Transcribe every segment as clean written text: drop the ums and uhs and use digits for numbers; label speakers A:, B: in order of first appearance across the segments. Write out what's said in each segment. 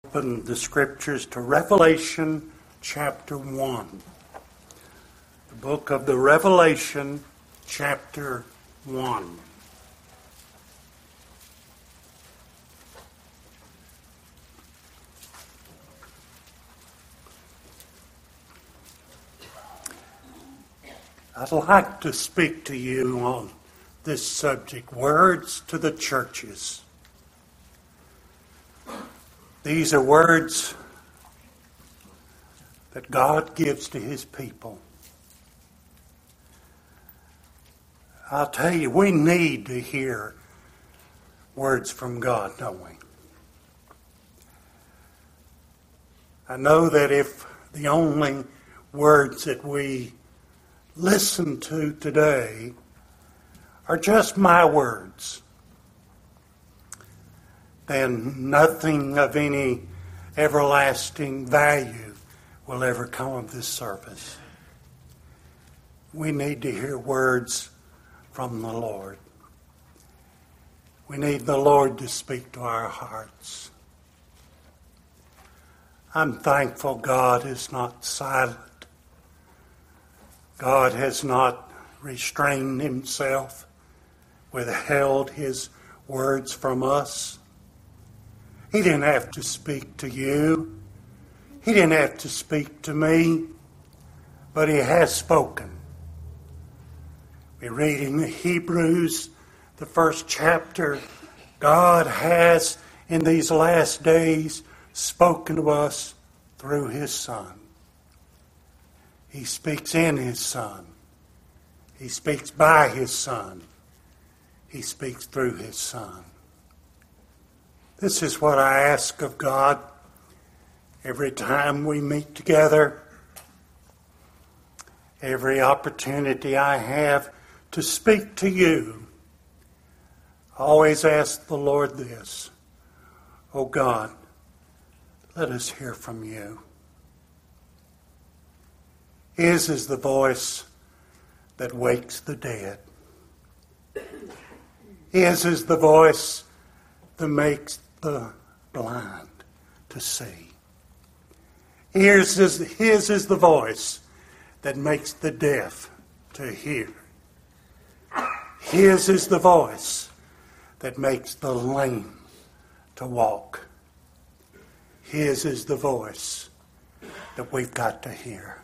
A: Open the scriptures to Revelation chapter 1. The book of the Revelation chapter 1. I'd like to speak to you on this subject, words to the churches. These are words that God gives to His people. I'll tell you, we need to hear words from God, don't we? I know that if the only words that we listen to today are just my words, then nothing of any everlasting value will ever come of this service. We need to hear words from the Lord. We need the Lord to speak to our hearts. I'm thankful God is not silent. God has not restrained Himself, withheld His words from us. He didn't have to speak to you. He didn't have to speak to me. But He has spoken. We read in the Hebrews, the first chapter, God has in these last days spoken to us through His Son. He speaks in His Son. He speaks by His Son. He speaks through His Son. This is what I ask of God every time we meet together, every opportunity I have to speak to you. I always ask the Lord this: Oh God, let us hear from you. His is the voice that wakes the dead. His is the voice that makes the blind to see. His is the voice that makes the deaf to hear. His is the voice that makes the lame to walk. His is the voice that we've got to hear.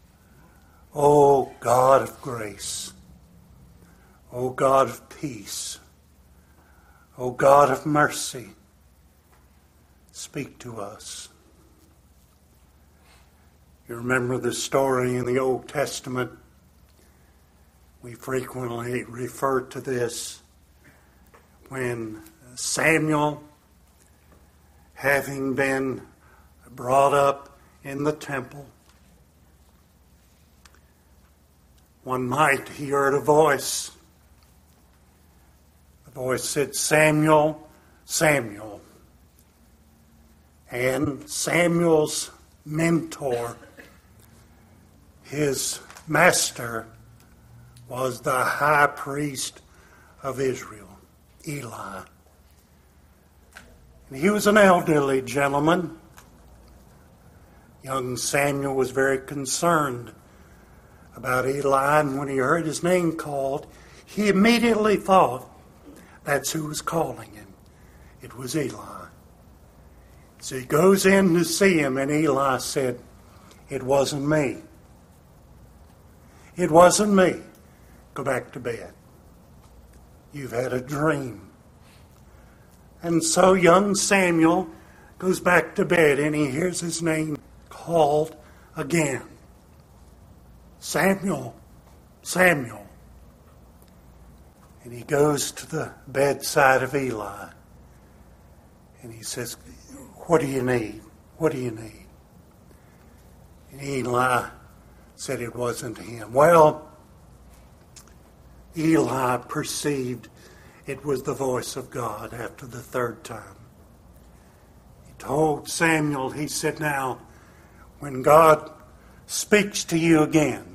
A: Oh God of grace, oh God of peace, oh God of mercy, speak to us. You remember the story in the Old Testament. We frequently refer to this when Samuel, having been brought up in the temple, one night he heard a voice. The voice said, "Samuel, Samuel." And Samuel's mentor, his master, was the high priest of Israel, Eli. And he was an elderly gentleman. Young Samuel was very concerned about Eli, and when he heard his name called, he immediately thought that's who was calling him. It was Eli. So he goes in to see him, and Eli said, "It wasn't me. It wasn't me. Go back to bed. You've had a dream." And so young Samuel goes back to bed, and he hears his name called again. "Samuel, Samuel." And he goes to the bedside of Eli, and he says, "What do you need? What do you need?" And Eli said it wasn't him. Well, Eli perceived it was the voice of God after the third time. He told Samuel, he said, "Now, when God speaks to you again,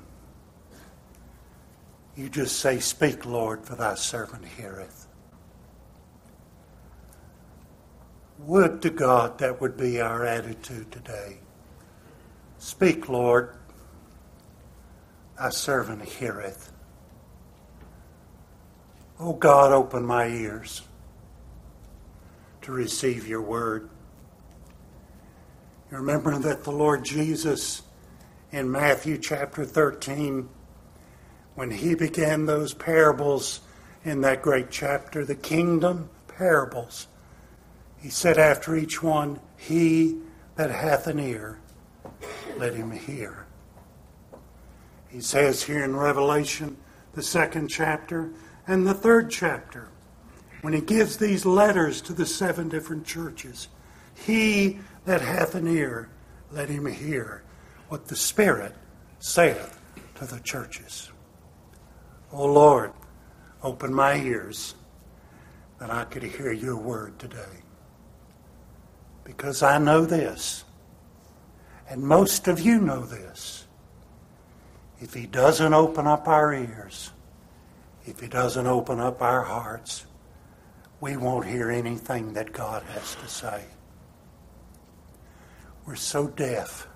A: you just say, 'Speak, Lord, for thy servant heareth.'" Would to God that would be our attitude today. Speak, Lord. Thy servant heareth. O God, open my ears to receive your word. You remember that the Lord Jesus in Matthew chapter 13, when he began those parables in that great chapter, the kingdom parables, he said after each one, he that hath an ear, let him hear. He says here in Revelation, the 2nd chapter and the 3rd chapter, when he gives these letters to the 7 different churches, he that hath an ear, let him hear what the Spirit saith to the churches. O Lord, open my ears that I could hear your word today. Because I know this, and most of you know this. If he doesn't open up our ears, if he doesn't open up our hearts, we won't hear anything that God has to say. We're so deaf.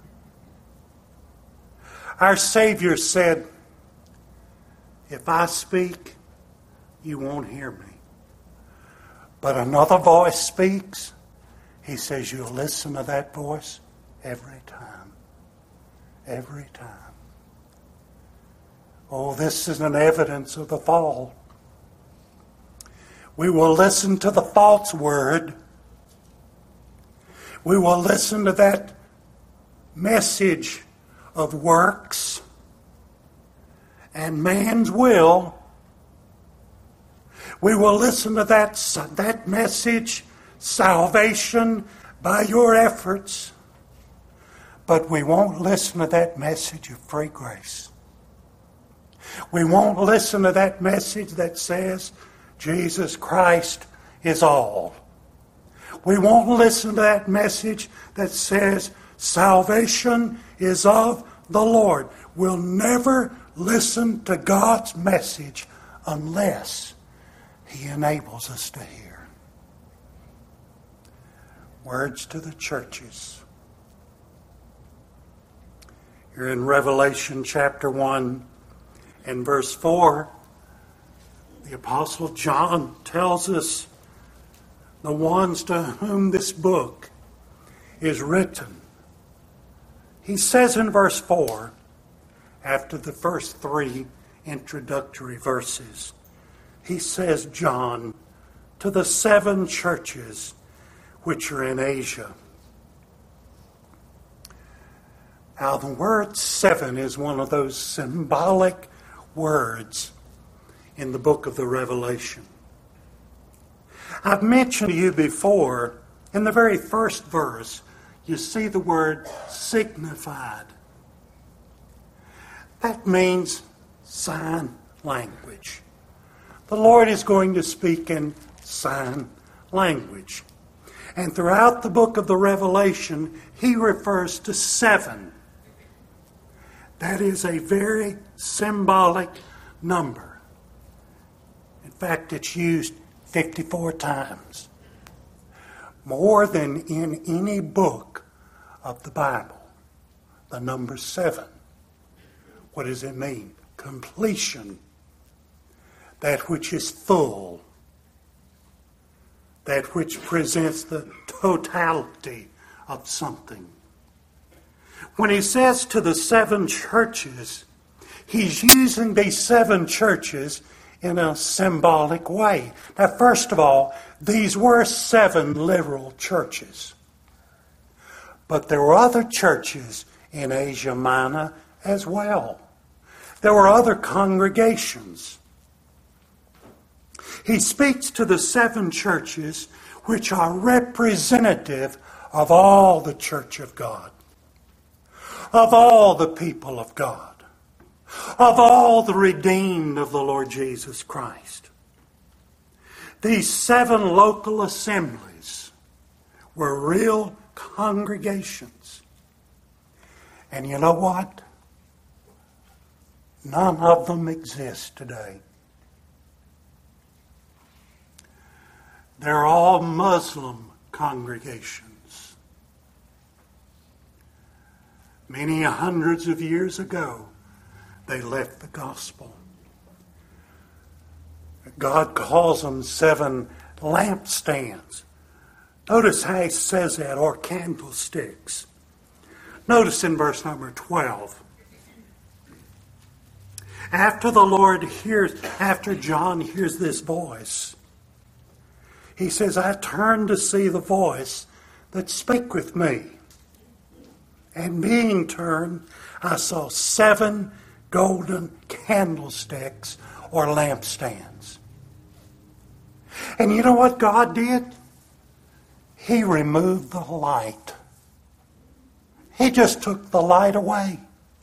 A: Our Savior said, if I speak, you won't hear me. But another voice speaks. He says you'll listen to that voice every time. Every time. Oh, this is an evidence of the fall. We will listen to the false word. We will listen to that message of works and man's will. We will listen to that message, salvation by your efforts. But we won't listen to that message of free grace. We won't listen to that message that says Jesus Christ is all. We won't listen to that message that says salvation is of the Lord. We'll never listen to God's message unless he enables us to hear. Words to the churches. You're in Revelation chapter 1 and verse 4. The Apostle John tells us the ones to whom this book is written. He says in verse 4, after the first 3 introductory verses, he says, John, to the 7 churches which are in Asia. Now, the word 7 is one of those symbolic words in the book of the Revelation. I've mentioned to you before, in the very first verse, you see the word signified. That means sign language. The Lord is going to speak in sign language. And throughout the book of the Revelation, he refers to 7. That is a very symbolic number. In fact, it's used 54 times. More than in any book of the Bible. The number 7. What does it mean? Completion. That which is full. That which presents the totality of something. When he says to the 7 churches, he's using these 7 churches in a symbolic way. Now, first of all, these were 7 literal churches. But there were other churches in Asia Minor as well. There were other congregations. He speaks to the 7 churches which are representative of all the church of God, of all the people of God, of all the redeemed of the Lord Jesus Christ. These 7 local assemblies were real congregations. And you know what? None of them exist today. They're all Muslim congregations. Many hundreds of years ago, they left the gospel. God calls them 7 lampstands. Notice how he says that, or candlesticks. Notice in verse number 12. After John hears this voice, he says, I turned to see the voice that spake with me. And being turned, I saw 7 golden candlesticks or lampstands. And you know what God did? He removed the light. He just took the light away.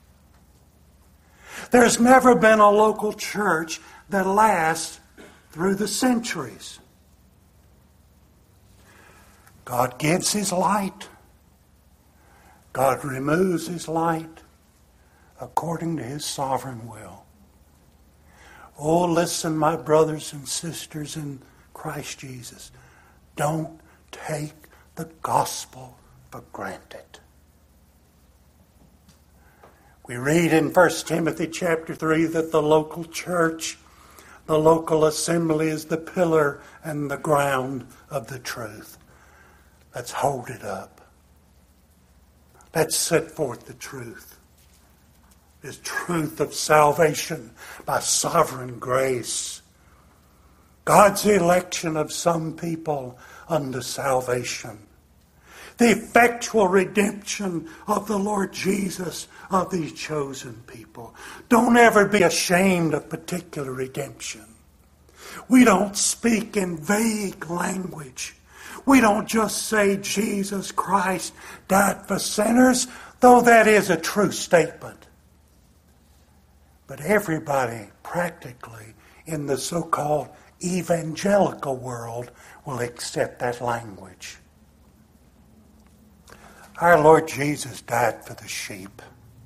A: There's never been a local church that lasts through the centuries. God gives His light. God removes His light according to His sovereign will. Oh, listen, my brothers and sisters in Christ Jesus. Don't take the gospel for granted. We read in 1 Timothy chapter 3 that the local church, the local assembly is the pillar and the ground of the truth. Let's hold it up. Let's set forth the truth. This truth of salvation by sovereign grace. God's election of some people unto salvation. The effectual redemption of the Lord Jesus of these chosen people. Don't ever be ashamed of particular redemption. We don't speak in vague language. We don't just say Jesus Christ died for sinners, though that is a true statement. But everybody practically in the so-called evangelical world will accept that language. Our Lord Jesus died for the sheep.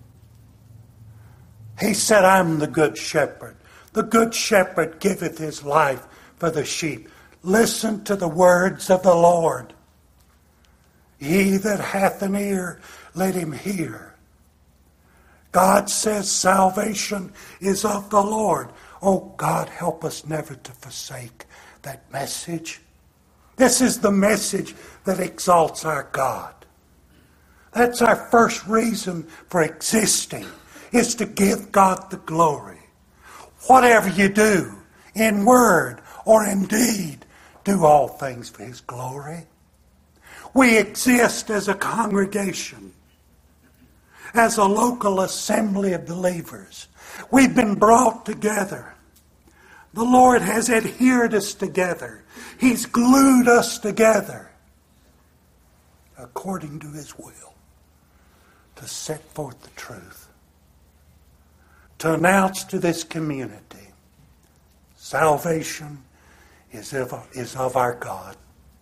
A: He said, I'm the good shepherd. The good shepherd giveth his life for the sheep. Listen to the words of the Lord. He that hath an ear, let him hear. God says salvation is of the Lord. Oh, God, help us never to forsake that message. This is the message that exalts our God. That's our first reason for existing, is to give God the glory. Whatever you do, in word or in deed, do all things for His glory. We exist as a congregation, as a local assembly of believers. We've been brought together. The Lord has adhered us together. He's glued us together according to His will, to set forth the truth, to announce to this community, salvation is of our God.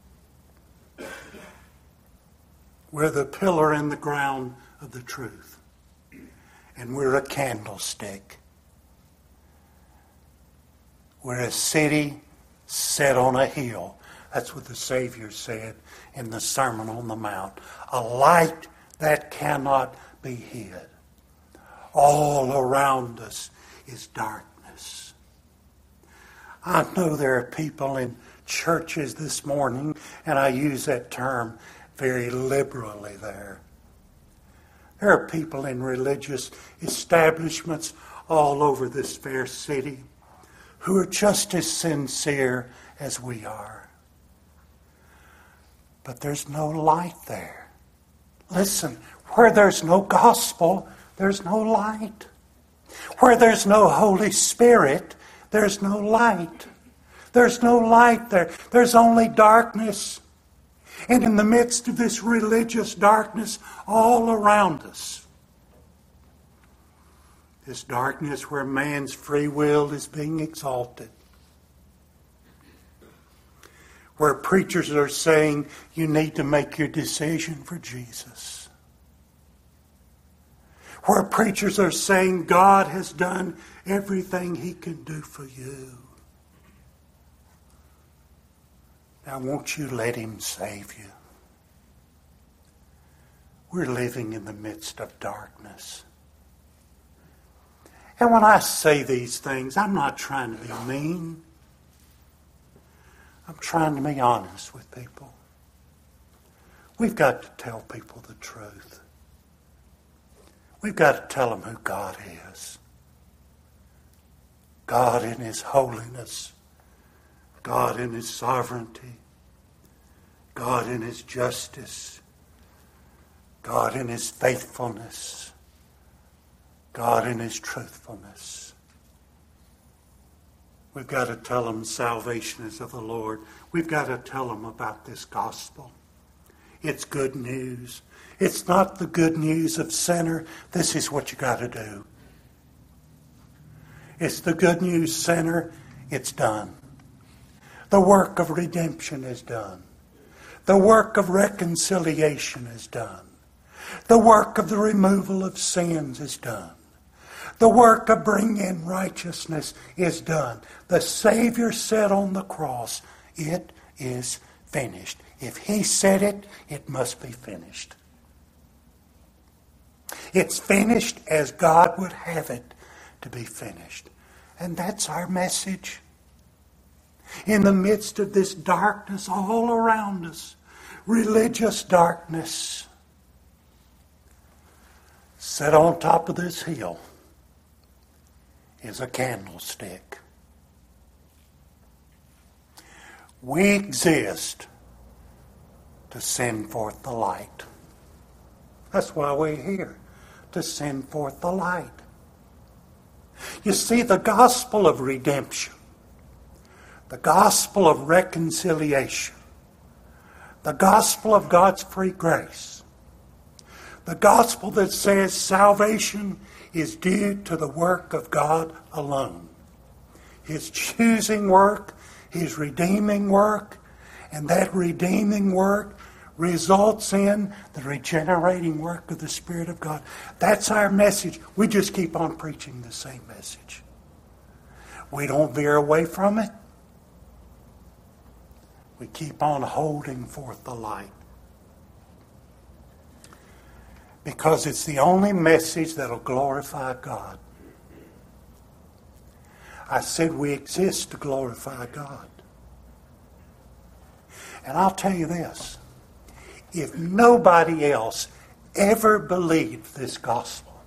A: We're the pillar and the ground of the truth, and we're a candlestick. We're a city set on a hill. That's what the Savior said in the Sermon on the Mount. A light that cannot be hid. All around us is darkness. I know there are people in churches this morning, and I use that term very liberally there. There are people in religious establishments all over this fair city who are just as sincere as we are. But there's no light there. Listen, where there's no gospel, there's no light. Where there's no Holy Spirit, there's no light. There's no light there. There's only darkness. And in the midst of this religious darkness all around us, this darkness where man's free will is being exalted, where preachers are saying you need to make your decision for Jesus, where preachers are saying God has done everything He can do for you. Now, won't you let Him save you? We're living in the midst of darkness. And when I say these things, I'm not trying to be mean. I'm trying to be honest with people. We've got to tell people the truth. We've got to tell them who God is. God in His holiness. God in His sovereignty. God in His justice. God in His faithfulness. God in His truthfulness. We've got to tell them salvation is of the Lord. We've got to tell them about this gospel. It's good news. It's not the good news of sinner. This is what you got to do. It's the good news, sinner. It's done. The work of redemption is done. The work of reconciliation is done. The work of the removal of sins is done. The work of bringing in righteousness is done. The Savior said on the cross, it is finished. If He said it, it must be finished. It's finished as God would have it to be finished. And that's our message. In the midst of this darkness all around us, religious darkness, set on top of this hill is a candlestick. We exist to send forth the light. That's why we're here, to send forth the light. You see, the gospel of redemption, the gospel of reconciliation, the gospel of God's free grace, the gospel that says salvation is due to the work of God alone. His choosing work, His redeeming work, and that redeeming work results in the regenerating work of the Spirit of God. That's our message. We just keep on preaching the same message. We don't veer away from it. We keep on holding forth the light. Because it's the only message that'll glorify God. I said we exist to glorify God. And I'll tell you this. If nobody else ever believed this gospel,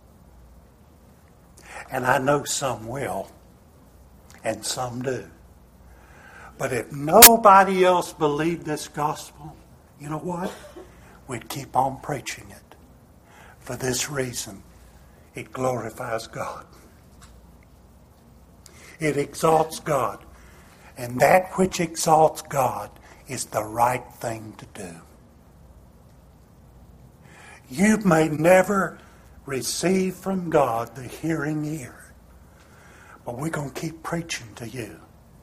A: and I know some will, and some do, but if nobody else believed this gospel, you know what? We'd keep on preaching it. For this reason, it glorifies God. It exalts God. And that which exalts God is the right thing to do. You may never receive from God the hearing ear, but we're going to keep preaching to you.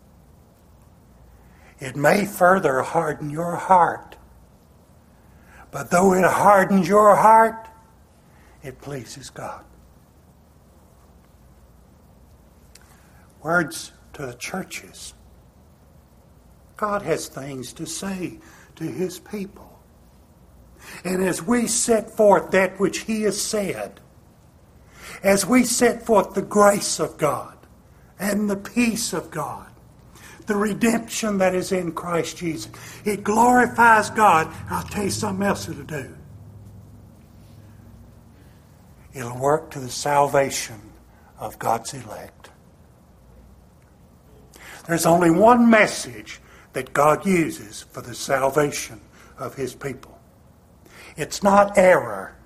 A: It may further harden your heart, but though it hardens your heart, it pleases God. Words to the churches. God has things to say to His people. And as we set forth that which He has said, as we set forth the grace of God and the peace of God, the redemption that is in Christ Jesus, it glorifies God. I'll tell you something else it'll do. It'll work to the salvation of God's elect. There's only one message that God uses for the salvation of His people. It's not error.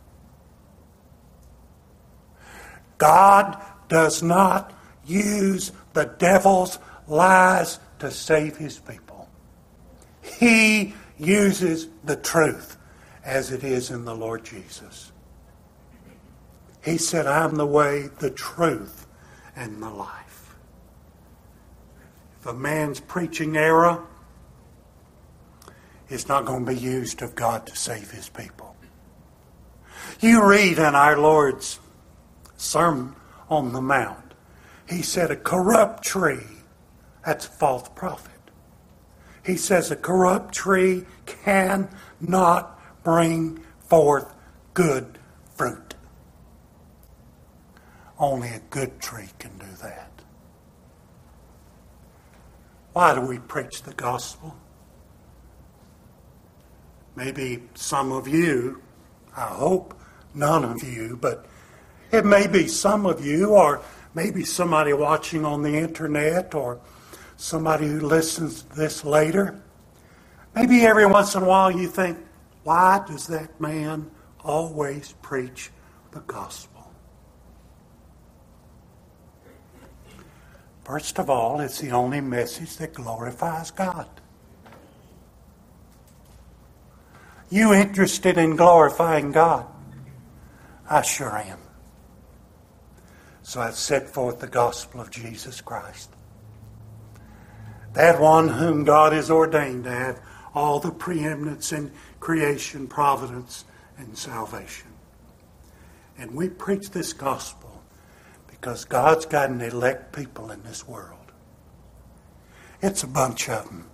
A: God does not use the devil's lies to save His people. He uses the truth as it is in the Lord Jesus. He said, I'm the way, the truth, and the life. If a man's preaching error, it's not going to be used of God to save His people. You read in our Lord's Sermon on the Mount, He said a corrupt tree, that's a false prophet. He says a corrupt tree cannot bring forth good fruit. Only a good tree can do that. Why do we preach the gospel? Maybe some of you, I hope none of you, but it may be some of you, or maybe somebody watching on the internet, or somebody who listens to this later. Maybe every once in a while you think, why does that man always preach the gospel? First of all, it's the only message that glorifies God. You interested in glorifying God? I sure am. So I've set forth the gospel of Jesus Christ. That one whom God has ordained to have all the preeminence in creation, providence, and salvation. And we preach this gospel because God's got an elect people in this world. It's a bunch of them.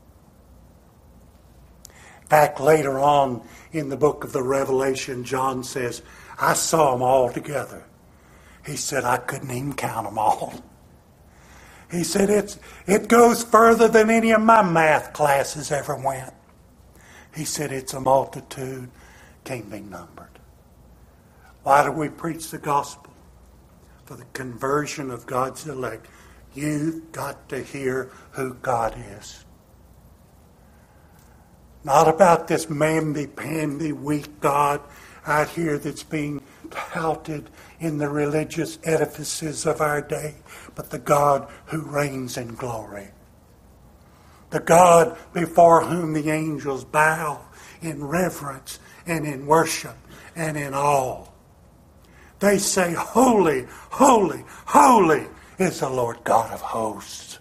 A: In fact, later on in the book of the Revelation, John says, I saw them all together. He said, I couldn't even count them all. He said, it goes further than any of my math classes ever went. He said, it's a multitude, can't be numbered. Why do we preach the gospel? For the conversion of God's elect. You've got to hear who God is. Not about this mamby-pamby, weak God out here that's being touted in the religious edifices of our day, but the God who reigns in glory. The God before whom the angels bow in reverence and in worship and in awe. They say, holy, holy, holy is the Lord God of hosts.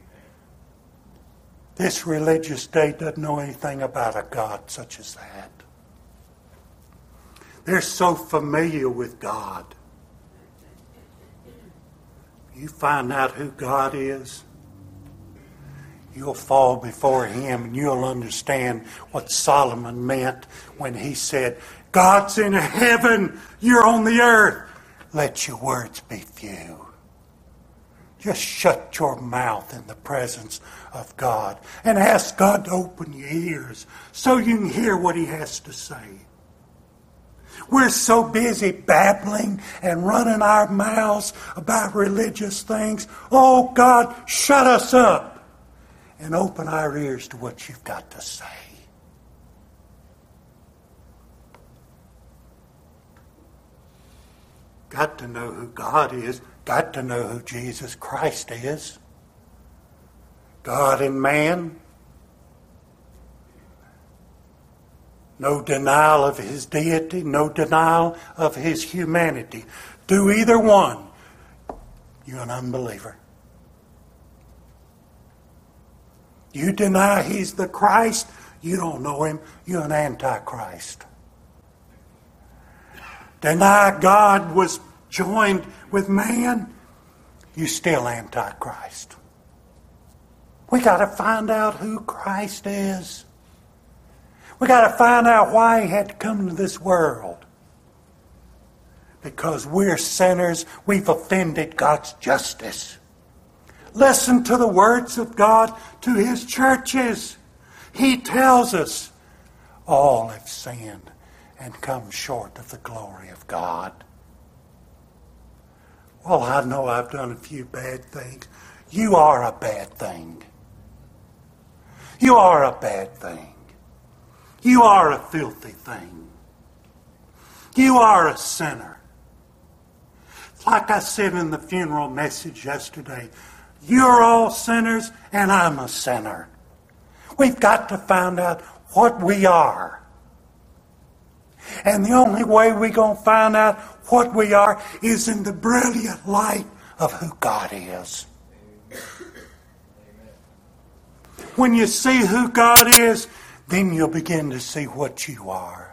A: This religious day doesn't know anything about a God such as that. They're so familiar with God. You find out who God is, you'll fall before Him and you'll understand what Solomon meant when he said, God's in heaven, you're on the earth. Let your words be few. Just shut your mouth in the presence of God and ask God to open your ears so you can hear what He has to say. We're so busy babbling and running our mouths about religious things. Oh, God, shut us up and open our ears to what You've got to say. Got to know who God is. Got to know who Jesus Christ is. God and man. No denial of His deity, no denial of His humanity. Do either one, you're an unbeliever. You deny He's the Christ, you don't know Him, you're an antichrist. Deny God was joined with man, you're still antichrist. We got to find out who Christ is. We got to find out why He had to come into this world. Because we're sinners, we've offended God's justice. Listen to the words of God to His churches. He tells us all have sinned and come short of the glory of God. Well, I know I've done a few bad things. You are a bad thing. You are a bad thing. You are a filthy thing. You are a sinner. Like I said in the funeral message yesterday, you're all sinners and I'm a sinner. We've got to find out what we are. And the only way we're going to find out what we are is in the brilliant light of who God is. When you see who God is, then you'll begin to see what you are.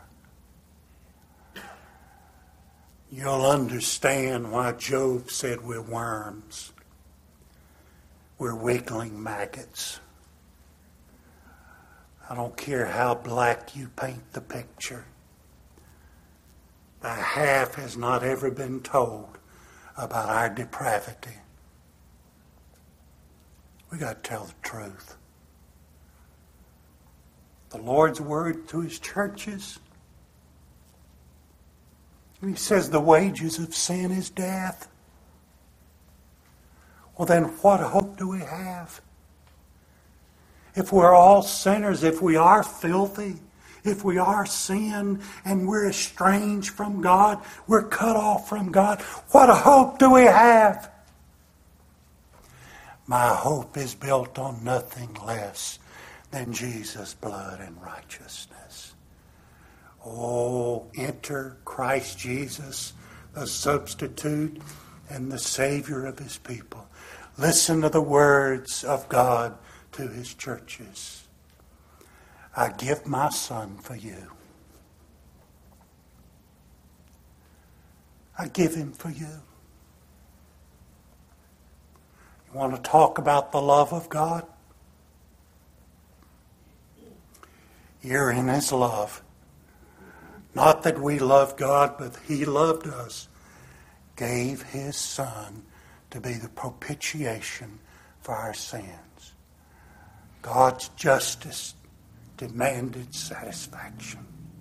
A: You'll understand why Job said we're worms. We're wiggling maggots. I don't care how black you paint the picture. The half has not ever been told about our depravity. We got to tell the truth. The Lord's word to his churches. He says the wages of sin is death. Well, then what hope do we have? If we're all sinners, if we are filthy, if we are sin and we're estranged from God, we're cut off from God, what hope do we have? My hope is built on nothing less than Jesus' blood and righteousness. Oh, enter Christ Jesus, the substitute and the Savior of his people. Listen to the words of God to his churches. I give my son for you. I give him for you. You want to talk about the love of God? You're in his love. Not that we love God, but he loved us. Gave his son to be the propitiation for our sins. God's justice demanded satisfaction.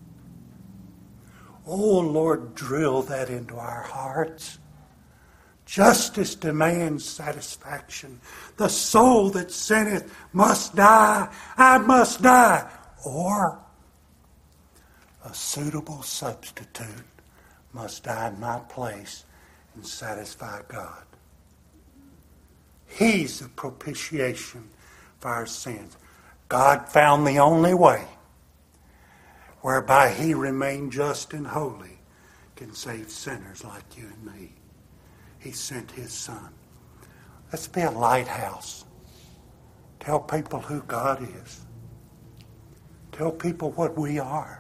A: Oh, Lord, drill that into our hearts. Justice demands satisfaction. The soul that sinneth must die. I must die. Or a suitable substitute must die in my place and satisfy God. He's the propitiation for our sins. God found the only way whereby he remained just and holy can save sinners like you and me. He sent his son. Let's be a lighthouse. Tell people who God is. Tell people what we are.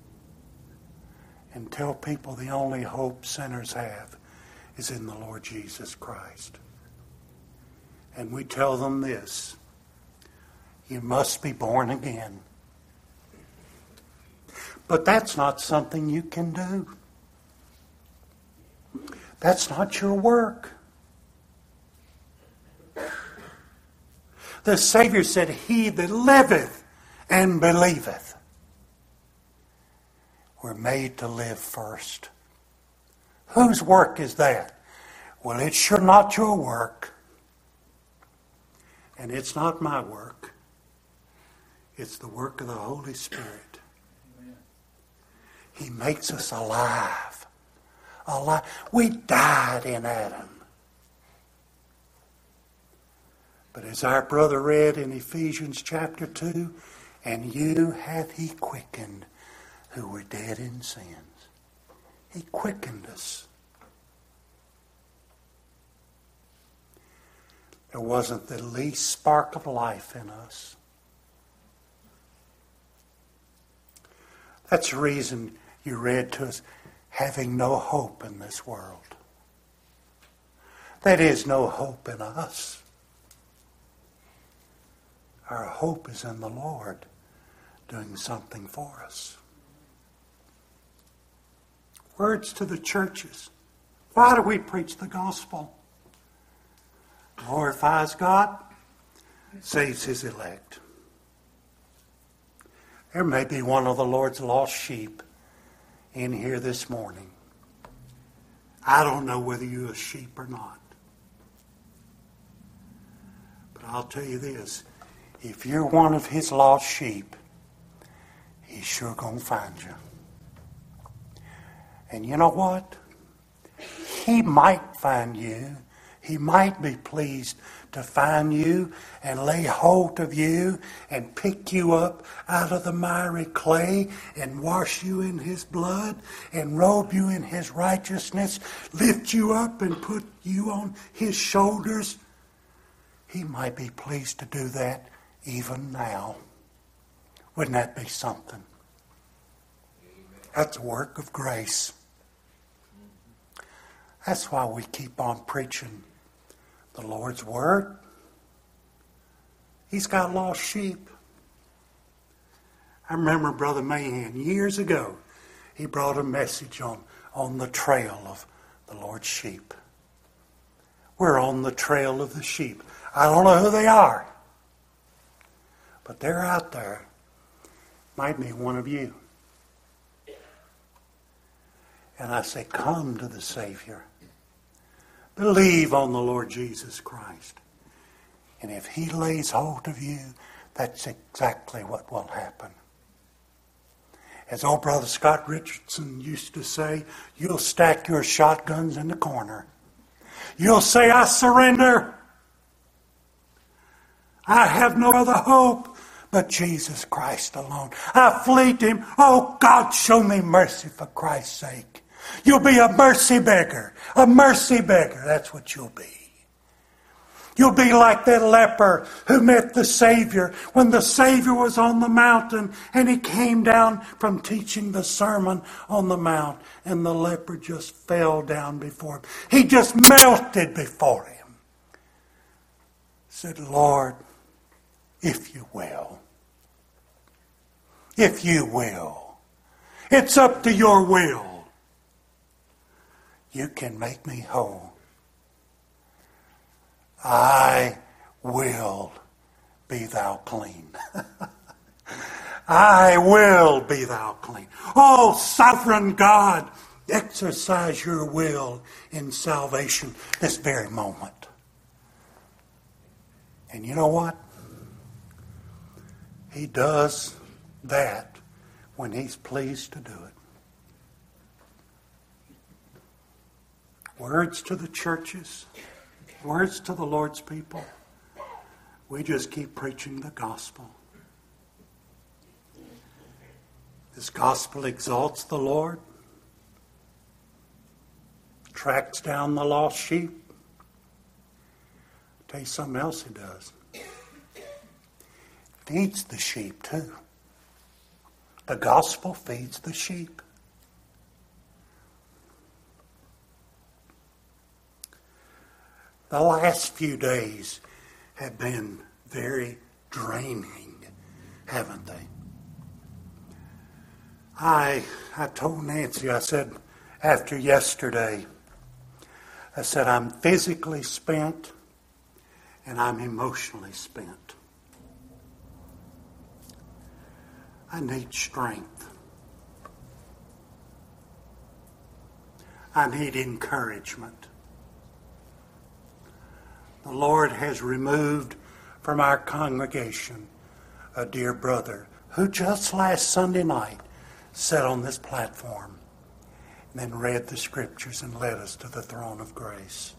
A: And tell people the only hope sinners have is in the Lord Jesus Christ. And we tell them this: you must be born again. But that's not something you can do. That's not your work. The Savior said, he that liveth and believeth. We're made to live first. Whose work is that? Well, it's sure not your work. And it's not my work. It's the work of the Holy Spirit. Amen. He makes us alive. Alive. We died in Adam. But as our brother read in Ephesians chapter 2, and you hath he quickened who were dead in sins. He quickened us. There wasn't the least spark of life in us. That's the reason you read to us, having no hope in this world. That is, no hope in us. Our hope is in the Lord doing something for us. Words to the churches. Why do we preach the gospel? Glorifies God, saves his elect. There may be one of the Lord's lost sheep in here this morning. I don't know whether you're a sheep or not. But I'll tell you this. If you're one of his lost sheep, he's sure going to find you. And you know what? He might find you. He might be pleased to find you and lay hold of you and pick you up out of the miry clay and wash you in his blood and robe you in his righteousness, lift you up and put you on his shoulders. He might be pleased to do that even now. Wouldn't that be something? That's a work of grace. That's why we keep on preaching the Lord's Word. He's got lost sheep. I remember Brother Mahan years ago. He brought a message on the trail of the Lord's sheep. We're on the trail of the sheep. I don't know who they are, but they're out there. Might be one of you. And I say, come to the Savior. Believe on the Lord Jesus Christ. And if He lays hold of you, that's exactly what will happen. As old brother Scott Richardson used to say, you'll stack your shotguns in the corner. You'll say, I surrender. I have no other hope but Jesus Christ alone. I flee to Him. Oh God, show me mercy for Christ's sake. You'll be a mercy beggar. A mercy beggar. That's what you'll be. You'll be like that leper who met the Savior when the Savior was on the mountain and He came down from teaching the Sermon on the Mount, and the leper just fell down before Him. He just melted before Him. Said, Lord, if you will. If you will. It's up to your will. You can make me whole. I will be thou clean. I will be thou clean. Oh, sovereign God, exercise your will in salvation this very moment. And you know what? He does that when He's pleased to do it. Words to the churches. Words to the Lord's people. We just keep preaching the gospel. This gospel exalts the Lord, tracks down the lost sheep. I'll tell you something else He does. Feeds the sheep too. The gospel feeds the sheep. The last few days have been very draining, haven't they? I told Nancy, I said, after yesterday, I said, I'm physically spent and I'm emotionally spent. I need strength. I need encouragement. The Lord has removed from our congregation a dear brother who just last Sunday night sat on this platform and then read the Scriptures and led us to the throne of grace.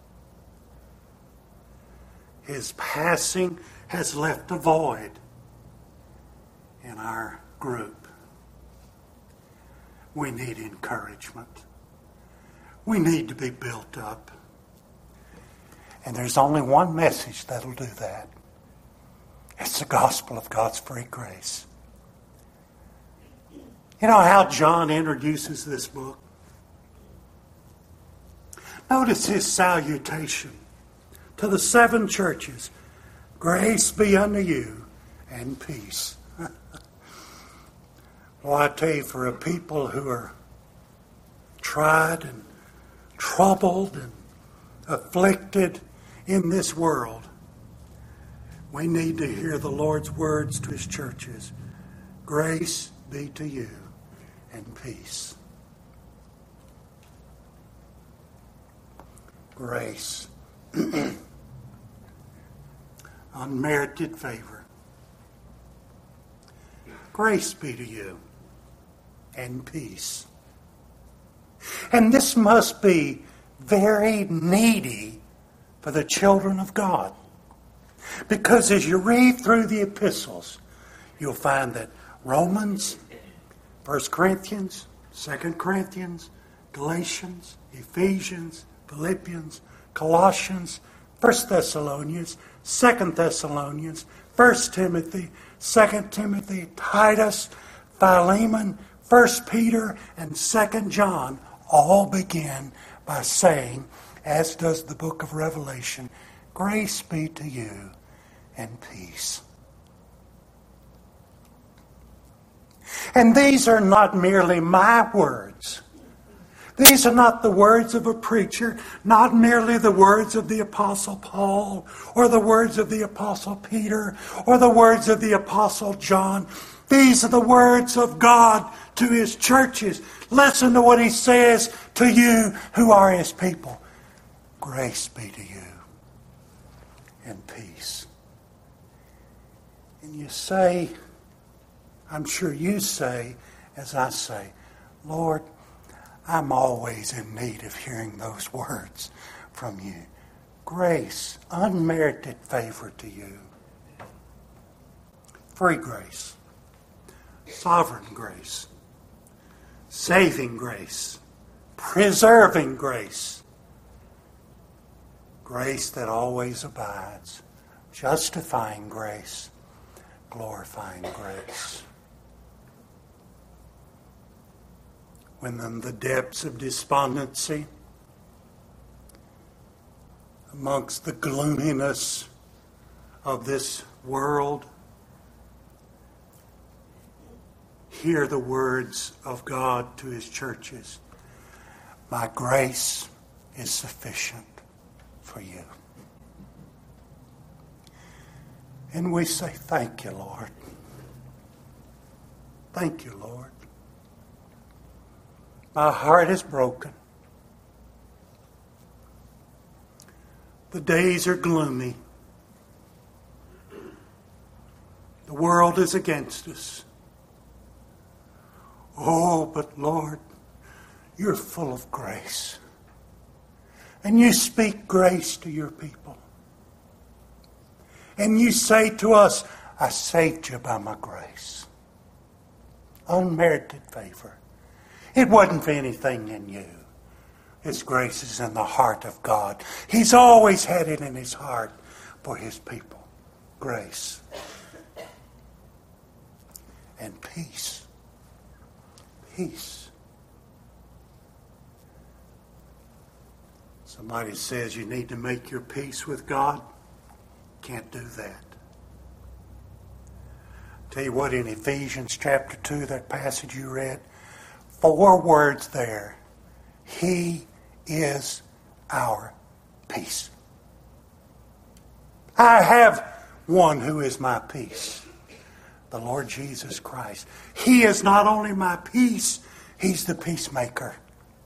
A: His passing has left a void in our group. We need encouragement. We need to be built up. And there's only one message that'll do that. It's the gospel of God's free grace. You know how John introduces this book? Notice his salutation to the 7 churches. Grace be unto you and peace. Well, I tell you, for a people who are tried and troubled and afflicted in this world, we need to hear the Lord's words to His churches. Grace be to you and peace. Grace. Unmerited favor. Grace be to you and peace. And this must be very needy for the children of God. Because as you read through the epistles, you'll find that Romans, 1 Corinthians, 2 Corinthians, Galatians, Ephesians, Philippians, Colossians, 1 Thessalonians, 2 Thessalonians, 1 Timothy, 2 Timothy, Titus, Philemon, 1 Peter, and 2 John all begin by saying, as does the book of Revelation, grace be to you and peace. And these are not merely my words. These are not the words of a preacher, not merely the words of the Apostle Paul, or the words of the Apostle Peter, or the words of the Apostle John. These are the words of God to His churches. Listen to what He says to you who are His people. Grace be to you and peace. And you say, I'm sure you say, as I say, Lord, I'm always in need of hearing those words from you. Grace, unmerited favor to you. Free grace, sovereign grace, saving grace, preserving grace, grace that always abides, justifying grace, glorifying grace. When in the depths of despondency, amongst the gloominess of this world, hear the words of God to His churches. My grace is sufficient for you. And we say, thank you, Lord. Thank you, Lord. My heart is broken. The days are gloomy. The world is against us. Oh, but Lord, you're full of grace. And you speak grace to your people. And you say to us, I saved you by my grace. Unmerited favor. It wasn't for anything in you. His grace is in the heart of God. He's always had it in His heart for His people. Grace. And peace. Peace. Somebody says you need to make your peace with God. Can't do that. Tell you what, in Ephesians chapter 2, that passage you read, 4 words there. He is our peace. I have one who is my peace. The Lord Jesus Christ. He is not only my peace, He's the peacemaker.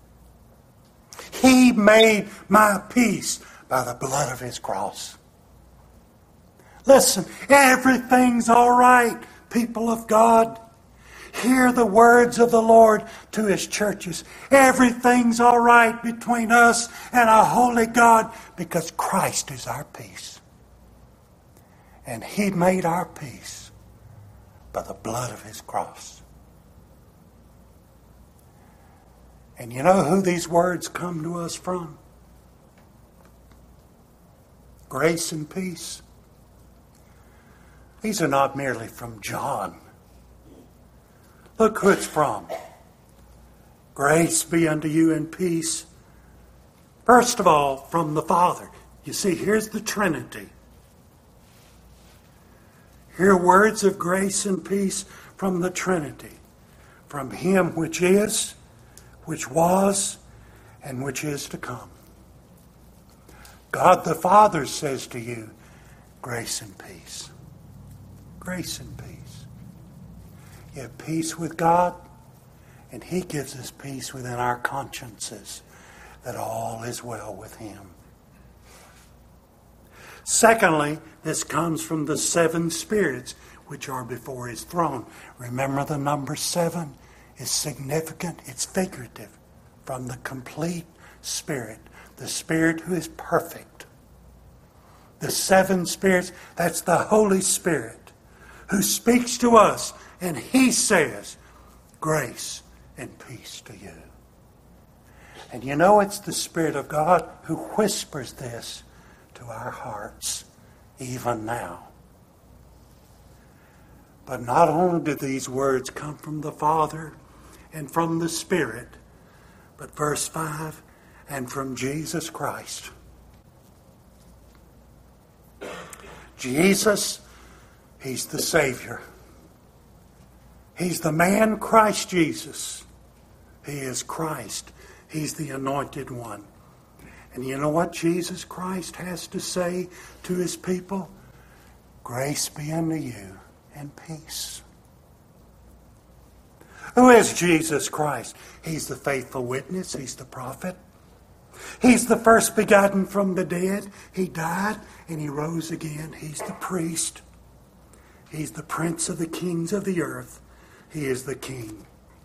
A: He made my peace by the blood of His cross. Listen, everything's all right, people of God. Hear the words of the Lord to His churches. Everything's all right between us and a holy God because Christ is our peace. And He made our peace by the blood of His cross. And you know who these words come to us from? Grace and peace. These are not merely from John. Look who it's from. Grace be unto you and peace. First of all, from the Father. You see, here's the Trinity. Here are words of grace and peace from the Trinity. From Him which is, which was, and which is to come. God the Father says to you, grace and peace. Grace and peace. You have peace with God, and He gives us peace within our consciences that all is well with Him. Secondly, this comes from the 7 spirits which are before His throne. Remember, the number 7 is significant. It's figurative. From the complete Spirit. The Spirit who is perfect. The 7 spirits, that's the Holy Spirit who speaks to us. And He says, grace and peace to you. And you know it's the Spirit of God who whispers this to our hearts, even now. But not only do these words come from the Father and from the Spirit, but verse 5, and from Jesus Christ. Jesus, He's the Savior. He's the man Christ Jesus. He is Christ. He's the anointed one. And you know what Jesus Christ has to say to his people? Grace be unto you and peace. Who is Jesus Christ? He's the faithful witness. He's the prophet. He's the first begotten from the dead. He died and he rose again. He's the priest. He's the prince of the kings of the earth. He is the king.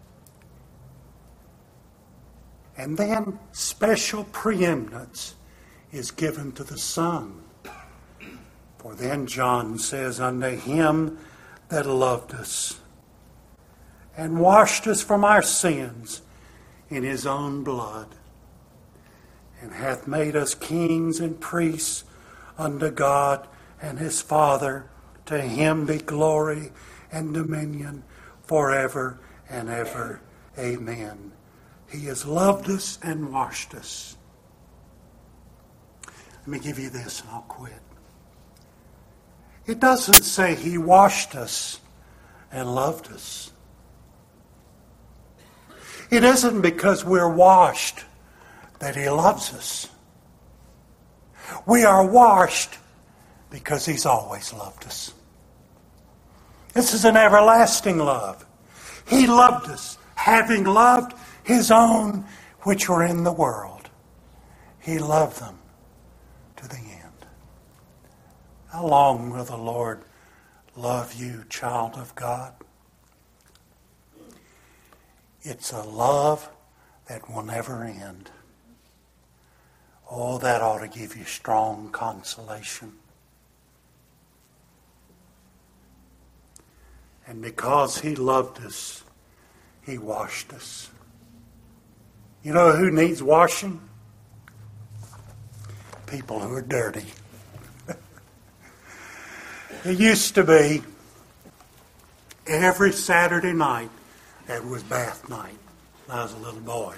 A: And then special preeminence is given to the Son. For then John says, unto him that loved us and washed us from our sins in his own blood, and hath made us kings and priests unto God and his Father. To him be glory and dominion forever and ever. Amen. He has loved us and washed us. Let me give you this and I'll quit. It doesn't say he washed us and loved us. It isn't because we're washed that he loves us. We are washed because he's always loved us. This is an everlasting love. He loved us, having loved his own which were in the world. He loved them to the end. How long will the Lord love you, child of God? It's a love that will never end. Oh, that ought to give you strong consolation. And because he loved us, he washed us. You know who needs washing? People who are dirty. It used to be every Saturday night it was bath night when I was a little boy.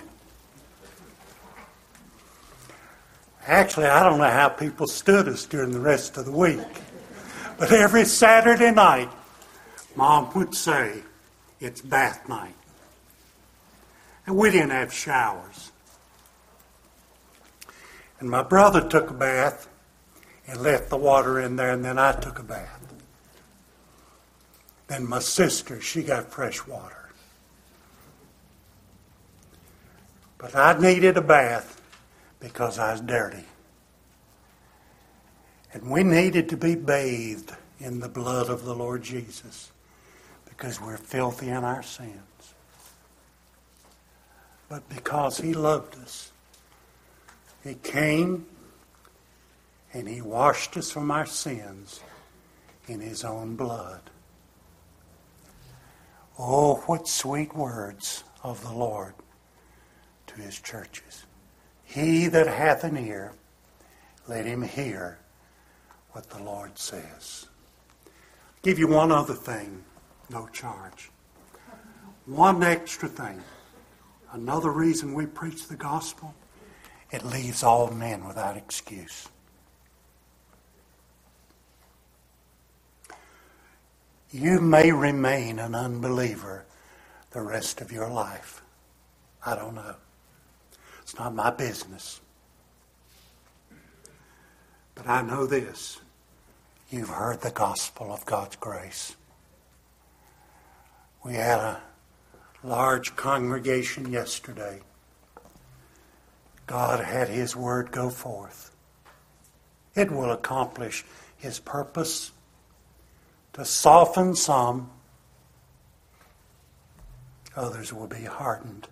A: Actually, I don't know how people stood us during the rest of the week. But every Saturday night, Mom would say, it's bath night. And we didn't have showers. And my brother took a bath and left the water in there, and then I took a bath. Then my sister, she got fresh water. But I needed a bath because I was dirty. And we needed to be bathed in the blood of the Lord Jesus because we're filthy in our sins. But because he loved us, he came and he washed us from our sins in his own blood. Oh, what sweet words of the Lord to his churches. He that hath an ear, let him hear what the Lord says. I'll give you one other thing, no charge. One extra thing. Another reason we preach the gospel, it leaves all men without excuse. You may remain an unbeliever the rest of your life. I don't know. It's not my business. But I know this. You've heard the gospel of God's grace. We had a large congregation yesterday. God had his word go forth. It will accomplish his purpose to soften some. Others will be hardened.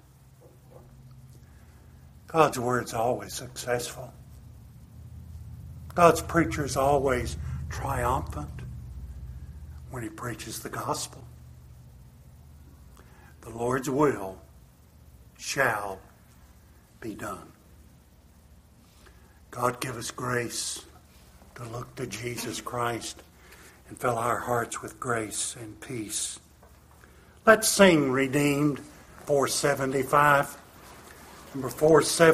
A: God's word's always successful. God's preacher's always triumphant when he preaches the gospel. The Lord's will shall be done. God give us grace to look to Jesus Christ and fill our hearts with grace and peace. Let's sing Redeemed 475. Number 475.